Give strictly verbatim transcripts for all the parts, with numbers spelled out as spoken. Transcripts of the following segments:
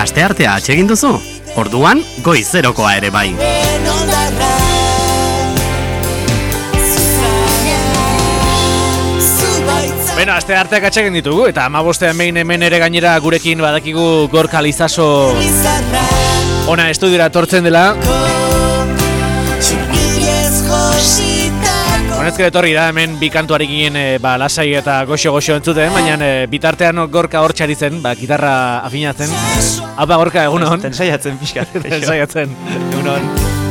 Asteartea atsegin duzu? Orduan, goizerokoa ere bai. Beno, astearteak atsegin ditugu, eta hamabostean behin hemen ere gainera gurekin badakigu Gorka Lizaso ona estudiora etortzen dela. Honezkero etorri da hemen bi kantuarekin e, ba, lasai eta goxo-goxo entzuten, baina e, bitartean Gorka hortxari zen, ba, gitarra afinatzen. Haupa Gorka, egunon. Tensaiatzen pixka. Tensaiatzen, egunon.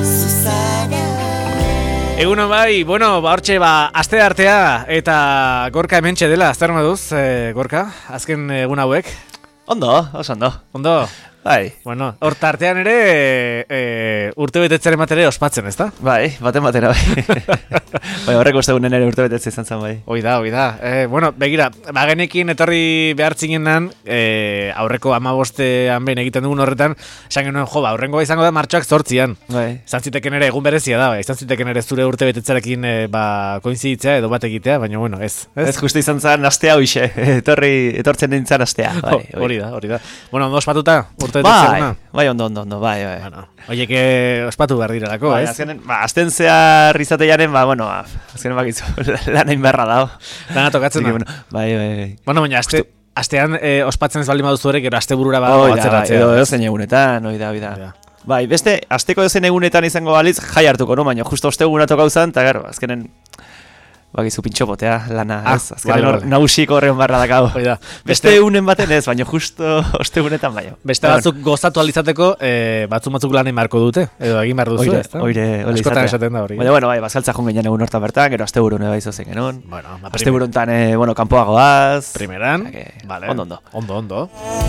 Egunon bai, bueno, ba, hortxe, ba, aste artea eta Gorka hementxe dela, zer moduz, e, Gorka, azken egun hauek? Ondo, oso ondo. Ondo? Bai. Bueno, hor tartean ere e, urte betetzaren batere ospatzen, ezta? Bai, baten batera, bai. Bai, horreko ostegunen ere urte betetze izan zen, bai. Hoi da, hoi da. E, bueno, begira, bagenekin etorri behartzinen nan, e, aurreko hamabostean behin egiten dugun horretan, esan genuen, jo, ba, aurrengoa izango da martxoak zortzian. Bai. Izan ziteken ere egun berezia da, izan ziteken ere zure urte betetzarekin e, ba, koinziditzea edo bat egitea, baina bueno, ez. Ez, ez justu izan zen astea hoxe, etorri, etortzen nintzen astea. Bai, hori da, hori da. Bueno, ondo ospatuta, urte bai, bai, ondo, ondo, ondo, bai, bai. Bueno, oie, que ospatu behar direlako, bai, ez? Azkenen, ba, azten zehar izateiaren, ba, bueno, azkenen bakizu, lan hain beharra dago. Lana tokatzen da. Bueno, bai, bai, bai. Bueno, baina, aste, astean e, ospatzen ez baldin baduzu ere, gero aste burura ba, atzeratzea. Edo, edo zen egunetan, oida, oida. Bai, beste, asteko zen egunetan izango balitz, jai hartuko, no? Baina, justo osteguna tokau zan, eta gero, azkenen... Bakizu pintxopotea, lana, ah, ez? Azkaren vale, vale. Nagusiko horren barra dakau. Oida. Beste egunen baten ez, baina justo ostegunetan baino. Beste batzuk gozatu alizateko, eh, batzuk batzuk lanen marko dute, edo egin behar duzu, ez da? Oire, oire askotan esaten da hori. Baina, bueno, bai, bazaltza joan genian egun hortan bertan, gero aste burune bai zozen genuen. Bueno, aste buruntan, eh, bueno, kanpoagoaz. Primeran, que, vale. Ondo, ondo. Ondo, ondo.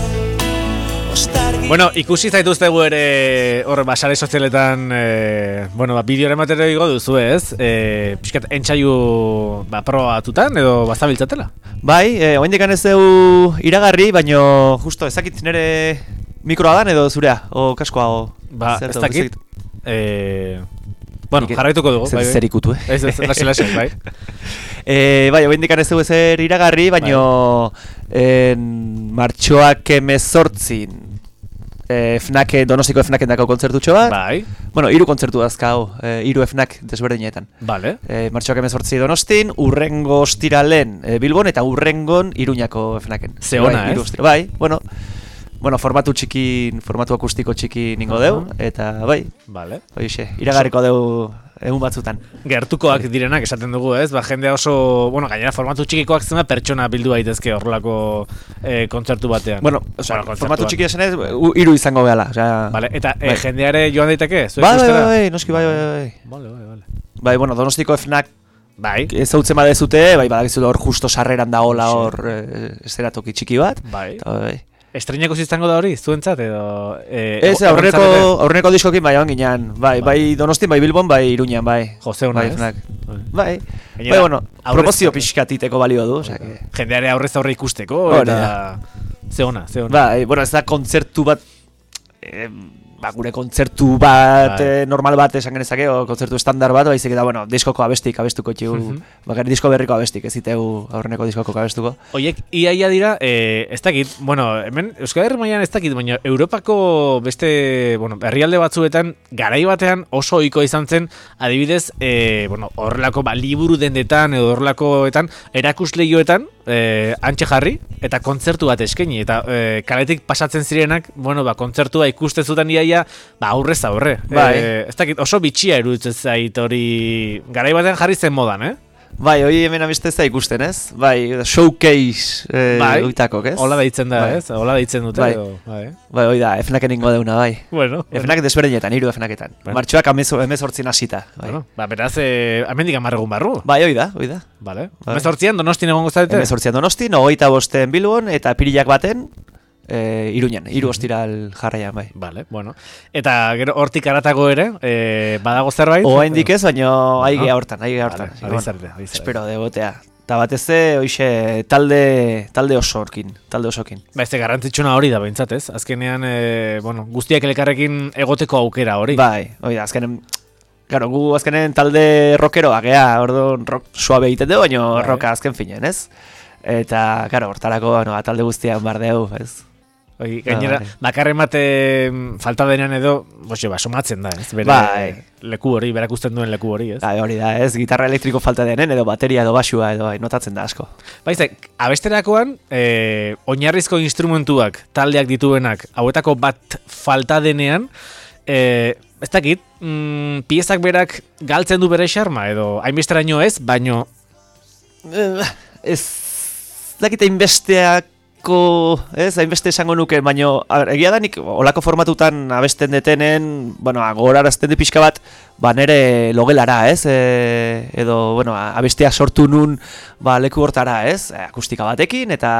Bueno, ikusi zaituztegu ere hor basare sozialetan eh, bueno, ba, bideoren batera igo duzu ez eh, pixkat entxaiu ba, probatutan edo bazabiltzatela? Bai, eh, oaindekan ez dugu iragarri, baino justo ezakit nire mikroa dan edo zurea, o kaskoa o... Ba, ez dakit eh, bueno, jarraituko dugu zer, bai, zer ikutu, eh? Ez, ez, lasi, lasi, bai eh, Bai, oaindekan ez dugu ezer iragarri, baino bai. En, martxoak emezortzin E, Fnak, Donostiko Fnaken dako kontzertutxo bat. Bai. Bueno, hiru kontzertu dazkau, e, hiru Fnak desberdinetan. Vale. E, Martxoak emezortzi Donostin, urrengo ostiralen e, Bilbon eta urrengon Iruñako Fnaken. Zeona, bai, ez? Bai, bueno, bueno, formatu txikin, formatu akustiko txiki ningo uh -huh. deu, eta bai, vale. Oixe, iragarriko deu egun batzutan. Gertukoak direnak esaten dugu, ez? Ba, jendea oso, bueno, gainera formatu txikikoak zena pertsona bildu daitezke horrelako eh, kontzertu batean. Bueno, osea, bueno, formatu txiki esanez, hiru izango behala, osea. Vale, eta bai. eh, jendeare joan daiteke? Bai, bai, bai, noski bai, bai, bai. Vale, bai, vale. Bai, bueno, Donostiko Fnak bai, ezautzen badezute, bai, badakizu hor justo sarreran dagoela hor eh, esteratoki txiki bat. Bai. Eta, bai. Estreinako izango da hori, zuentzat edo... Eh, ez, aurreneko, aurreneko diskokin bai joan ginean, bai, bai, bai Donostin, bai Bilbon, bai Iruñan, bai. Jose hona, bai, ez? Bai, bai, bai, bueno, promozio pixkatiteko balio du, osea que... Jendeare aurrez aurre ikusteko, oh, eta... Ze hona, ze hona. Bai, bueno, ez da kontzertu bat... Eh, ba, gure kontzertu bat, bai. eh, normal bat esan genezake, o kontzertu estandar bat, baizik eta, bueno, diskoko abestik abestuko txigu, mm -hmm. bakar disko berriko abestik, ez zitegu aurreneko diskoko abestuko. Oiek, iaia dira, eh, ez dakit, bueno, hemen, Euskal Herri mailan ez dakit, baina Europako beste, bueno, herrialde batzuetan, garai batean oso ohiko izan zen, adibidez, eh, bueno, horrelako, ba, liburu dendetan, edo horrelakoetan, erakusleioetan, eh, antxe jarri, eta kontzertu bat eskaini, eta eh, kaletik pasatzen zirenak, bueno, ba, kontzertua ikustezutan iaia, ba, aurrez aurre. Bai. Eh, ez dakit, oso bitxia iruditzen zait hori garai batean jarri zen modan, eh? Bai, hori hemen abeste ez da ikusten, ez? Bai, showcase eh, bai. Uitakok, ez? Hola deitzen da, bai. ez? Hola deitzen dute. Bai, edo, bai. Bai, hoi da, Fnaken ingo deuna, bai. Bueno. Fnak desberdinetan, hiru Fnaketan. Bueno. Martxoak emezortzin hasita. Bai. Bueno, ba, beraz, eh, amendik amarregun barru. Bai, hoi da, hoi da. Vale. Bai. Emezortzian Donostin egongo zarete? Emezortzian Donostin, hogeita bosten Bilbon, eta pirilak baten, E, Iruñan, hiru ostiral jarraian, bai. Vale, bueno. Eta gero hortik aratago ere, e, badago zerbait? Oraindik ez, baina aigea hortan, aigea hortan. Vale, bueno, espero degotea. Ta batez ere, hoixe talde talde osokin, talde osokin. Ba, ez garrantzitsuna hori da behintzat, ez? Azkenean, e, bueno, guztiak elkarrekin egoteko aukera hori. Bai, hori da, azkenen claro, gu azkenen talde rockeroa gea, orduan rock suabe egiten dugu, baina bai. Rocka azken finean, ez? Eta, claro, hortarako, bueno, talde guztiak bar dugu, ez? Oi, gainera, bai. bakarren bate falta denean edo, boxe, ba, somatzen da, ez? Bere Bai. leku hori, berakusten duen leku hori, ez? Bai, hori da, ez, gitarra elektriko falta denen, edo bateria, edo basua, edo bai, notatzen da asko. Baize, abesterakoan, eh, oinarrizko instrumentuak, taldeak dituenak, hauetako bat falta denean, eh, ez dakit, mm, piezak berak galtzen du bere xarma, edo hainbesteraino ez, baino... Ez dakite inbesteak ez, hainbeste esango nuke, baina egia da nik olako formatutan abesten detenen, bueno, gogorarazten de pixka bat, ba nere logelara, ez, e, edo, bueno, abestea sortu nun, ba, leku hortara, ez, akustika batekin, eta,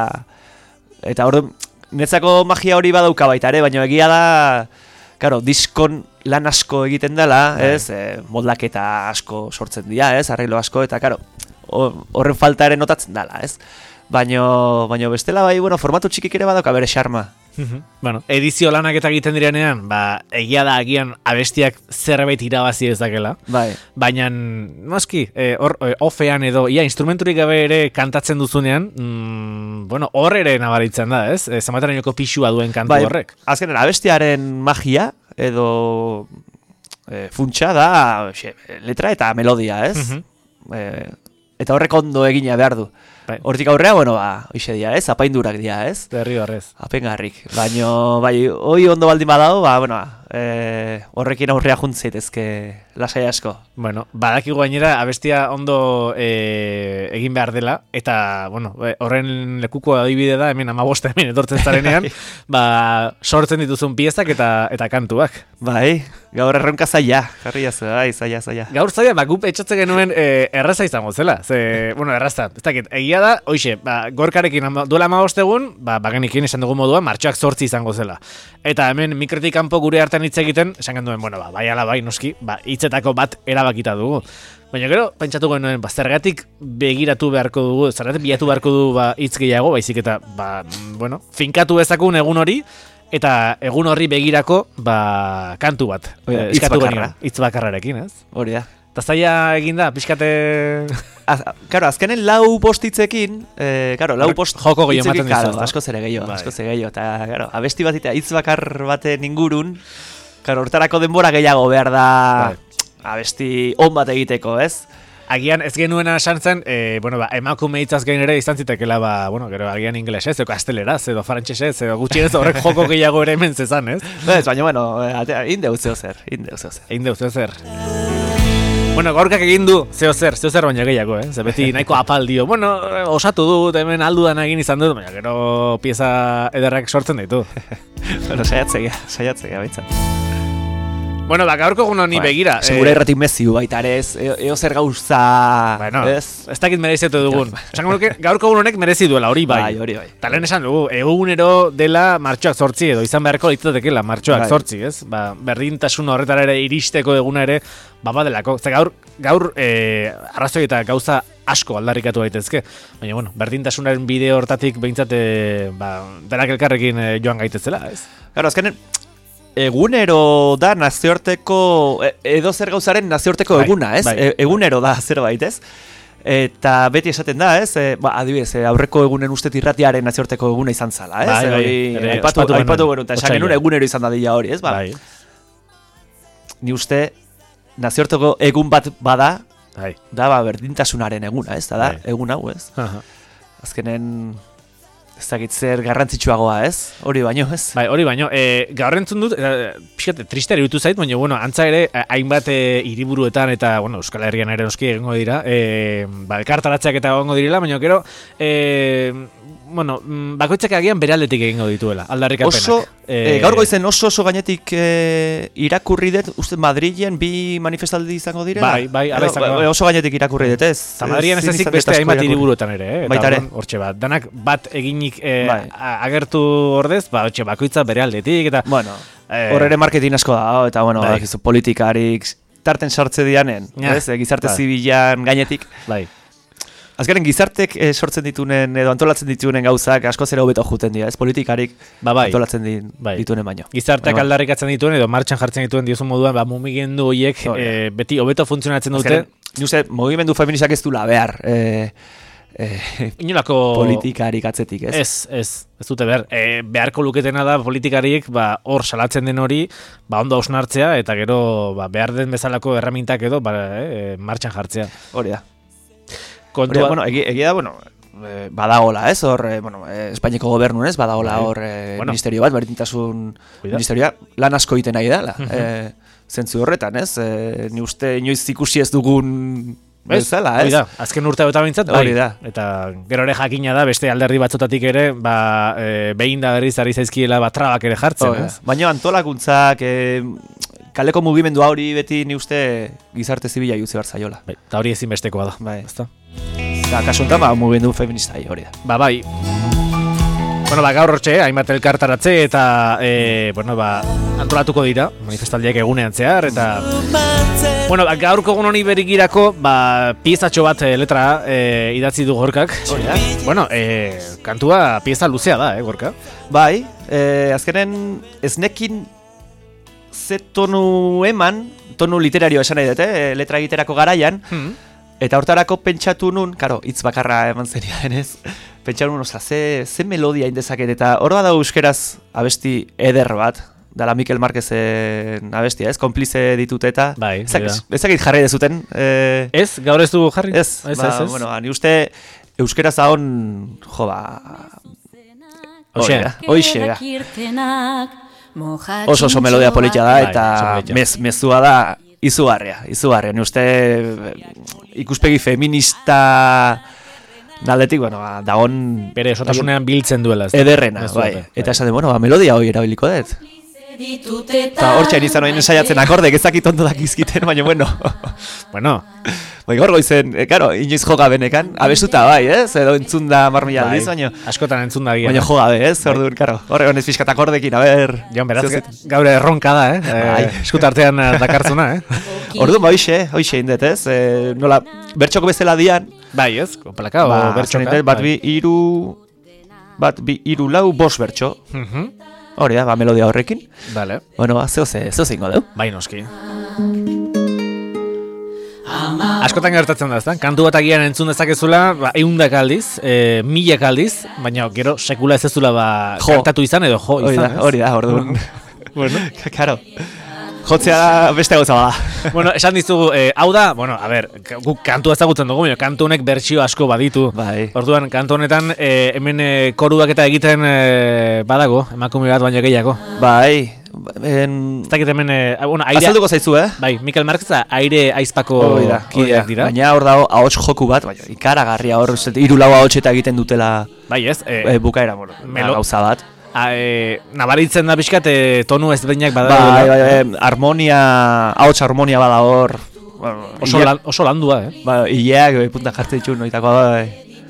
eta ordu, netzako magia hori badauka baita ere, baina egia da, karo, diskon lan asko egiten dela, ez, e, moldaketa asko sortzen dira, ez, arreglo asko, eta, karo, horren faltaren notatzen dela, ez. Baino, baino bestela bai, bueno, formatu txikik ere badauka bere xarma. Bueno, edizio lanak eta egiten direnean, ba, egia da agian abestiak zerbait irabazi ezakela. Bai. Baina, noski, hor, e, ofean edo, ia, instrumenturik gabe ere kantatzen duzunean, mm, bueno, hor ere nabaritzen da, ez? E, Zamaterainoko pixua duen kantu bai, horrek. Azkenean, abestiaren magia, edo e, funtsa da, xe, letra eta melodia, ez? Uh-huh. e, eta horrek ondo egina behar du. Bai. Hortik aurrea, bueno, ba, hoxe dia, ez? Apaindurak dia, ez? Derri horrez. Apengarrik. Baina, bai, hoi ondo baldin badao, ba, bueno, e, horrekin aurrea juntzeitezke lasai asko. Bueno, badakigu gainera, abestia ondo e, egin behar dela, eta, bueno, horren lekuko adibide da, hemen amabosta hemen etortzen zarenean, ba, sortzen dituzun piezak eta eta kantuak. Bai, gaur erronka zaila, jarri jazu, bai, zaila, zaila. Gaur zaila, ba, gup etxatze genuen e, erraza izango zela, ze, bueno, erraza, ez dakit, egia da, hoxe, ba, gorkarekin ama, duela amabost egun, ba, bagenikin esan dugu modua, martxoak zortzi izango zela. Eta hemen mikrotik kanpo gure hartan hitz egiten, esan genduen, bueno, ba, bai ala bai, noski, ba, hitzetako bat erabakita dugu. Baina gero, pentsatu genuen, ba, zergatik begiratu beharko dugu, zergatik bilatu beharko du ba, hitz gehiago, baizik eta, ba, bueno, finkatu bezakun egun hori, eta egun horri begirako, ba, kantu bat. Oida, hitz bakarra. Hitz bakarrarekin, ez? Hori da. Eta zaila eginda, pixkate... Az, karo, azkenen lau postitzekin, eh, karo, lau post... Joko gehiago ematen dizu, karo, asko zere gehiago, bai. asko zere gehiago, eta, karo, abesti bat eta hitz bakar baten ingurun, karo, hortarako denbora gehiago behar da, bai. Abesti on bat egiteko, ez? Agian ez genuena esan zen, e, bueno, ba, emakume hitzaz gain ere izan zitekela, ba, bueno, gero agian ingelesez, edo kasteleraz, edo frantsesez, edo gutxienez horrek joko gehiago ere hemen zezan, ez? Ez, baina, bueno, indeu zeo zer, indeu zeo zer. Indeu zeo zer. Bueno, gaurkak egin du, zeo zer, zeo zer baina gehiago, eh? Ze beti nahiko apal dio, bueno, osatu dut, hemen aldudan egin izan dut, baina gero pieza ederrak sortzen ditu. Bueno, saiatzea, saiatzea, baitzat. Bueno, ba, gaurko egun honi begira. Segura eh, erratik meziu baita ere, ez, eo zer gauza... Bueno, ez, ez dakit mereziatu dugun. Esango nuke, gaurko egun honek merezi duela, hori bai. Bai, hori bai. Ta lehen esan dugu, egunero dela martxoak zortzi, edo izan beharko litzatekela martxoak bai. zortzi, ez? Ba, berdintasun horretara ere iristeko eguna ere, baba delako. Ze gaur, gaur eh, arrazoi eta gauza asko aldarrikatu daitezke. Baina, bueno, berdintasunaren bide hortatik behintzat, eh, ba, denak elkarrekin eh, joan gaitezela, ez? Claro, azkenen... Egunero da nazioarteko, edo zer gauzaren nazioarteko bai, eguna, ez? Bai. E, egunero da zerbait, ez? Eta beti esaten da, ez? E, ba, adibidez, aurreko egunen ustet irratiaren nazioarteko eguna izan zala, ez? Bai, bai, ere, aipatu, aipatu genuen, eta esan genuen egunero izan dadila hori, ez? Ba, bai. Ni uste nazioarteko egun bat bada, bai. Da ba, berdintasunaren eguna, ez? Da, bai. Egun hau, ez? Aha. Azkenen... Ez dakit zer garrantzitsuagoa, ez? Hori baino, ez? Bai, hori baino. E, gaur entzun dut, e, pixkat, triste eributu zait, baina, bueno, antza ere, hainbat e, hiriburuetan eta, bueno, Euskal Herrian ere noski egongo dira, e, ba, elkartaratzeak eta egongo direla, baina, gero, e, bueno, bakoitzak agian bere aldetik egingo dituela, aldarrikapenak. Oso, e, gaur goizen oso oso gainetik e, irakurri dut, uste Madrilen bi manifestaldi izango direla? Bai, bai, ala izango. E, oso gainetik irakurri dut, ez? Eta Madrilen ez ezik beste hainbat hiriburuetan ere, eh? Baita ere. Hortxe bat, danak bat eginik e, bai. agertu ordez, ba, hortxe bakoitza bere aldetik, eta... Bueno, hor ere marketing asko da, eta, bueno, bai. Politikarik tarten sartze dianen, ja. Ez? Gizarte bai. Zibilan gainetik. Bai. Azkaren gizartek eh, sortzen ditunen edo antolatzen ditunen gauzak asko zera hobeto juten dira, ez politikarik ba, bai. Antolatzen din, bai. Ditunen baino. Gizarteak aldarrikatzen dituen edo martxan jartzen dituen diozun moduan, ba, mugimendu horiek oh, e, beti hobeto funtzionatzen dute. Ni uste, mugimendu feministak ez dula behar. E, eh, Inolako politikarik atzetik, ez? Ez, ez, ez dute behar. E, beharko luketena da politikariek ba, hor salatzen den hori ba, ondo hausnartzea eta gero ba, behar den bezalako erramintak edo ba, e, martxan jartzea. Hori da. Kontua... Hori, bueno, egia, egia da, bueno, eh, badagola, ez? Hor, eh, bueno, eh, Espainiako gobernun, ez? Badagola hor eh, bueno. ministerio bat, berdintasun ministerioa, lan asko egiten nahi da, eh, zentzu horretan, ez? Eh, ni uste inoiz ikusi ez dugun bezala, ez? Hori da, azken urte eta bintzat, bai. Hori da. Eta gero ere jakina da, beste alderdi batzotatik ere, ba, e, behin da berriz ari zaizkiela ba, trabak ere jartzen, ez? Baina antolakuntzak, e, kaleko mugimendu hori beti ni uste gizarte zibila jutzi behar zaiola. Bai, eta hori ezinbestekoa da. Bai. Ezta? Eta kasuntan, ba, mugimendu feminista hori da. Ba, bai. Bueno, ba, gaur hortxe, hainbat elkartaratze eta, e, bueno, ba, antolatuko dira, manifestaldiak egunean zehar, eta... Bueno, ba, gaurko egun honi berikirako, ba, piezatxo bat e, letra e, idatzi du Gorkak. Hori da. Bueno, e, kantua pieza luzea da, eh, Gorka? Bai, e, azkenen ez nekin ze tonu eman, tonu literario esan nahi dute, e, letra egiterako garaian, Hmm. eta hortarako pentsatu nun, karo, hitz bakarra eman zenia denez, pentsatu nun, osea, ze, ze melodia indezaket, eta hor da euskeraz abesti eder bat, dala Mikel Marquezen abestia, ez? Konplize ditut eta... Bai, ezakit jarri dezuten. Eh, ez? Gaur ez du jarri? Ez, ez, ba, ez, ez. bueno, ni uste euskeraz ahon, jo, ba... Hoxe, hoxe, da. Oso oso melodia politia da, Bai, eta oso politia. mez, mezua da izugarria, izugarria. Ni uste ikuspegi feminista naldetik, bueno, ba, dagon... Bere esotasunean biltzen duela. Ez ederrena, ez bai. bai. Eta esan de, bueno, ba, melodia hoi erabiliko dut. Eta hortxe izan oin ensaiatzen akordek ezakit ondo dakizkiten, baina bueno. Bueno. Bai, gorgo izen, e, karo, inoiz joga benekan, abestuta bai, ez? Edo entzun da marmila aldiz, baina... Askotan entzun da gira. Baina joga be, ez? Orduan, karo, horre honez pixkat akordekin, a ber... Joan, beraz, gaur erronka da, eh? Bai. Eskutartean dakartzuna, eh? Orduan, ba, hoxe, hoxe indet, ez? E, nola, bertxoko bezala dian... Bai, ez? Plaka, ba, o bertxoka. Bat bi, iru... Bat bi, iru, lau, bos bertxo. Uh-huh. Hori da, ba, melodia horrekin. Vale. Bueno, ba, zeo ze, zeo zeingo deu. Bai, noski. Askotan gertatzen da, ezta? Kantu bat agian entzun dezakezula, ba, eundak aldiz, e, milak aldiz, baina gero sekula ez ezula ba, Jo. kantatu izan edo jo Hori izan, da, hori da, orduan. Bueno, Karo, jotzea da beste gauza bada. bueno, esan dizugu, eh, hau da, bueno, a ber, guk kantu ezagutzen dugu, baina kantu honek bertsio asko baditu. Bai. Orduan, kantu honetan, eh, hemen eh, koruak eta egiten eh, badago, emakume bat baino gehiago. Bai, en... Ez dakit hemen, eh, bueno, aire... Azalduko zaizu, eh? Bai, Mikel Marquez aire aizpako Hori da, kideak dira. Baina hor dago ahots joku bat, baina ikaragarria hor, hiru lau ahots eta egiten dutela Bai, ez? Eh, e, bukaera, bueno, melo- gauza bat. a, e, nabaritzen da pixkat, e, tonu ezberdinak Bai, bada. bai, bai, harmonia, ahots harmonia bada hor. Bueno, Oso, ile- lan, oso landua, eh? Ba, hileak bai, punta jartzen ditu noitakoa bai.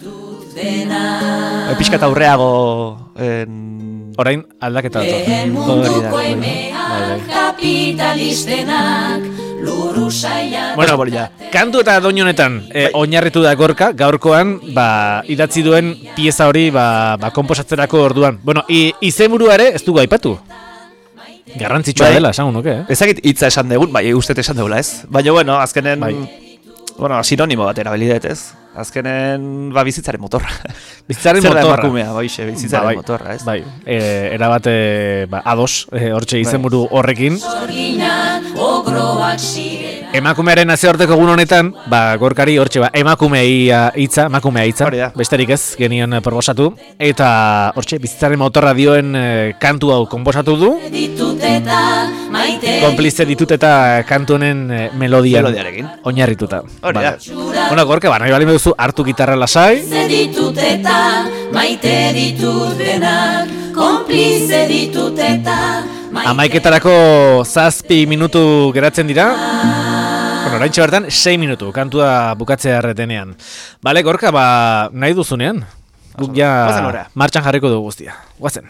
Bai, pixkat aurreago en... Orain aldaketa dator. Lehen Hori da, munduko hori da. emeak kapitalistenak luru saian. Bueno, hori da. kantu eta doinu honetan e, oinarritu da Gorka, gaurkoan, ba, idatzi duen pieza hori, ba, ba, konposatzerako orduan. Bueno, i, izenburua ere ez dugu aipatu. Garrantzitsua Bai. dela, esango nuke, eh? Ezakit hitza esan degun, bai, uste esan degula, ez? Baina, bueno, azkenen... Bai. Bueno, sinonimo bat erabili dut, ez? Azkenen, ba, bizitzaren motorra. Bizitzaren Zer da motorra. emakumea, baixe, bizitzaren Ba, bai. motorra, ez? Bai, e, erabat e, ba, ados, e, hortxe izenburu horrekin. Zorginan ogroak ziren. Emakumearen nazioarteko egun honetan, ba, Gorkari hortxe ba, emakumea hitza, emakumea hitza, Hori da. besterik ez, genion proposatu. Eta hortxe, bizitzaren motorra dioen e, kantu hau konposatu du. Ditut eta maite. Konplize ditut eta kantu honen e, melodian Melodiarekin. oinarrituta. Hori da. Bueno, Gorka, ba, nahi bali duzu hartu gitarra lasai. Ze ditut eta maite ditut denak. Konplize ditut eta maite. Amaiketarako zazpi minutu geratzen dira. Bueno, oraintxe bertan, sei minutu, kantua bukatzea erretenean. Bale, Gorka, ba, nahi duzunean. Guk ja Guazen ora. martxan jarriko dugu guztia. Guazen.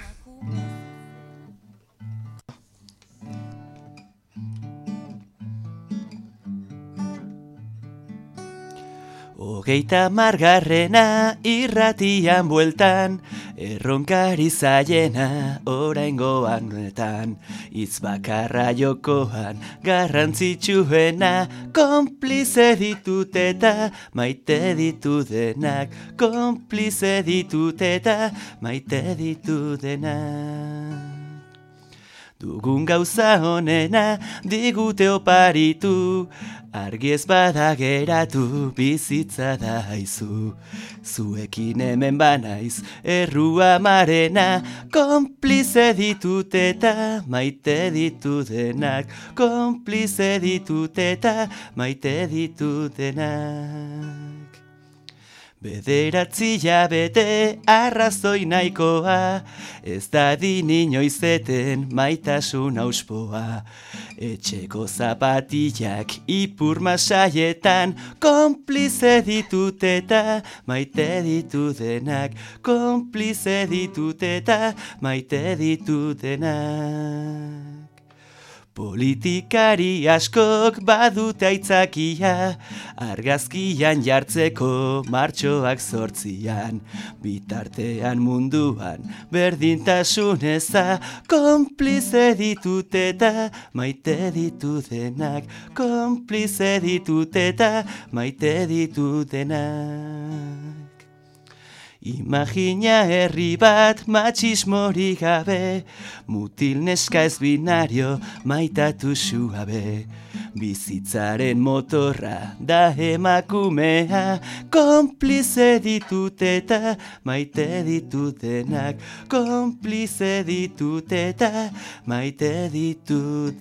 Hogeita margarrena irratian bueltan, erronkari zaiena oraingoan honetan. Itz bakarra jokoan garrantzitsuena, konplize ditut eta maite ditu denak, konplize ditut eta maite ditu denak. Dugun gauza honena digute oparitu, argi ez bada geratu bizitza da haizu. Zuekin hemen banaiz errua marena, konplize ditut eta maite ditu denak, konplize ditut eta maite ditu denak. Bederatzi jabete arrazoi nahikoa, ez da din inoizeten maitasun auspoa. Etxeko zapatillak ipur masaietan, konplize ditut eta maite ditu denak, konplize ditut eta maite ditu denak. Politikari askok badute aitzakia, argazkian jartzeko martxoak zortzian. Bitartean munduan berdintasun eza, konplize ditut eta maite ditu denak, konplize ditut eta maite ditu denak. Imagina herri bat matxismorik gabe, mutil neska ez binario maitatu suabe. Bizitzaren motorra da emakumea, konplize ditut eta maite ditut denak, konplize ditut eta maite ditut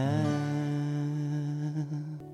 denak.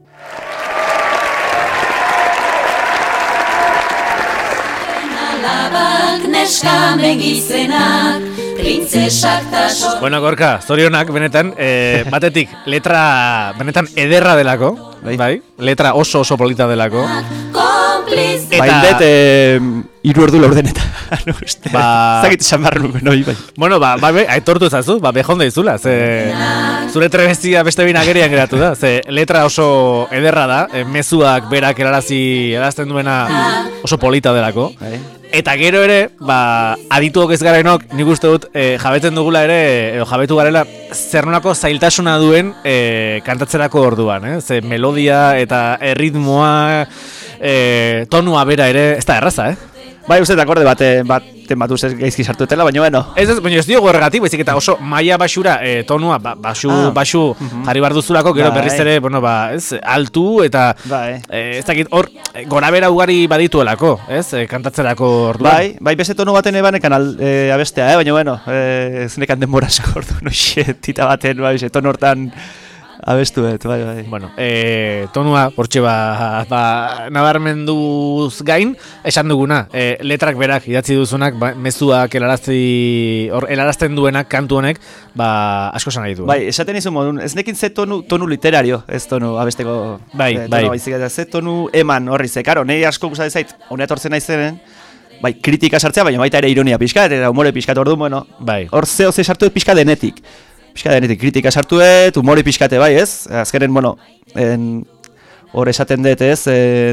Alabak, neska megizenak, printzesak ta so... Bueno, Gorka, zorionak, benetan, eh, batetik, letra benetan ederra delako, bai, bai? Letra oso oso polita delako. Konpliz... Eta... Baindet, eh, iru ordu laurdenetan, no, uste, ba... zagit xamarru nuke, noi, bai. Bueno, ba, ba, aitortu ezazu, ba, bejonda izula, ze... Zure trebezia beste bina agerian geratu da, ze letra oso ederra da, e, mezuak berak erarazi erazten duena oso polita delako. Bai. Eta gero ere, ba, adituok ez garenok, nik uste dut, e, jabetzen dugula ere, edo jabetu garela, zer nolako zailtasuna duen e, kantatzerako orduan, eh? Ze melodia eta erritmoa, e, tonua bera ere, ez da erraza, eh? Bai, uste, akorde baten bat, bat ustez gaizki sartu etela, baina bueno. Ez ez, baina ez diogu erregatik, baizik eta oso maila basura e, tonua, ba, basu, ah. basu uh-huh. jarri bar duzulako, gero bai. Berriz ere, bueno, ba, ez, altu eta bai. e, ez dakit hor, gorabera ugari badituelako, ez, e, kantatzerako orduan. Bai, bai, beste tonu baten ebanekan al, e, abestea, eh? Baina bueno, e, ez nekan denborazko orduan, oie, tita baten, bai, ton hortan abestu et, bai, bai. Bueno, e, tonua, portxe ba, ba, nabarmenduz gain, esan duguna, e, letrak berak idatzi duzunak, ba, mezuak helarazti, or, helarazten duenak, kantu honek, ba, asko esan nahi du. Bai, esaten izun modun, ez nekin ze tonu, tonu literario, ez tonu abesteko. Bai, e, bai. Baizik, ze tonu eman horri, ze, karo, nahi asko gusa dezait, honea tortzen naizenen, bai, kritika sartzea, baina baita ere ironia pixkat, eta humore pixkat ordu, bueno, bai. Hor zeo ze sartu pixka denetik. Pixka denetik kritika sartuet, humori pixkate bai, ez? Azkenen, bueno, en, hor esaten dut, ez?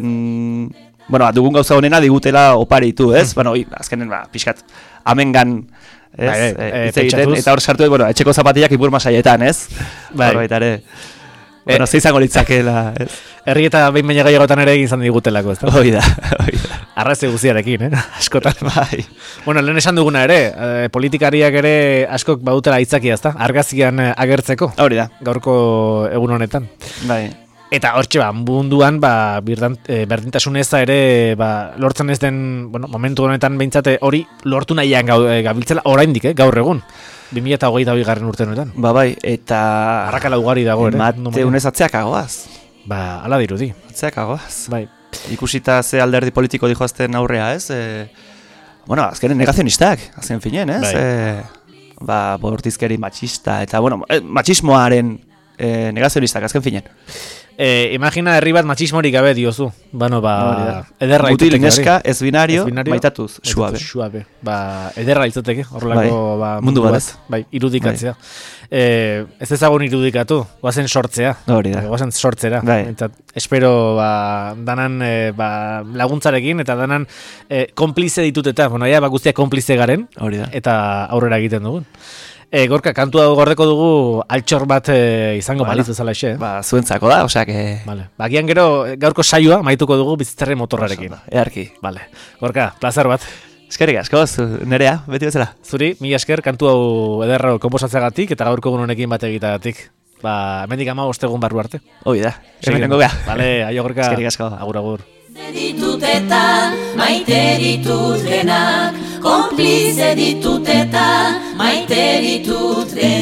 En, bueno, dugun gauza honena digutela oparitu, ez? Mm. Bueno, azkenen, ba, pixkat amengan, ez? Bai, e, e, egiten, eta hor sartuet, bueno, etxeko zapatillak ipur masaietan, ez? Bai. Hor baita ere. Bueno, e, zeizango litzakela, ez? Herri eta behin baina gaiagotan ere egin zan digutelako, ez da? Hoi da, hoi da. Arraze guziarekin, eh? Askotan. Bai. Bueno, lehen esan duguna ere, eh, politikariak ere askok badutela aitzakia, ezta? Argazkian eh, agertzeko. Hori da. Gaurko egun honetan. Bai. Eta hortxe ba, munduan, ba, birdan, e, berdintasun eza ere, ba, lortzen ez den, bueno, momentu honetan behintzate hori lortu nahian gau, e, gabiltzela oraindik, eh, gaur egun. bi mila hogeita bi garren urte honetan. Ba, bai, eta... Arrakala ugari dago, ere. Mate unez atzeak agoaz. Ba, ala dirudi. Atzeak agoaz. Bai. Ikusita ze alderdi politiko dijoazten aurrea, ez? E, bueno, azkenen negazionistak, azken finen, ez? Bai. E, ba, bortizkeri matxista, eta, bueno, e, matxismoaren e, negazionistak, azken finen. E, imagina herri bat machismorik gabe diozu. Bueno, ba, ederra Mutil litzateke neska, hori. ez binario, Ez binario, maitatuz, suabe. Suabe. Ba, ederra litzateke, horrelako Bai. ba, Mundu bat ez. Bai, irudikatzea. E, ez ezagun irudikatu, guazen sortzea. Hori da. Guazen sortzera. Bai. Eta espero ba, danan e, ba, laguntzarekin eta danan e, konplize ditut eta, bueno, ja, ba, guztiak konplize garen. Hori da. Eta aurrera egiten dugun. E, gorka, kantua gordeko dugu altxor bat e, izango Bueno, balizu zala xe. Ba, zuentzako da, osea que... Vale. Bagian gero gaurko saioa maituko dugu bizitzarre motorrarekin. Earki. Vale. Gorka, plazer bat. Eskerrik asko, zu, nerea, beti bezala. Zuri, mila esker, kantu hau ederra konposatzeagatik eta gaurko egun honekin bat egiteagatik. Ba, hemendik ama ostegun barru arte. Hoi da, hemen nengo geha. Vale, aio Gorka. Eskerrik asko. Agur, agur. Ditut eta maite ditut denak, konplize ditut eta maite ditut denak.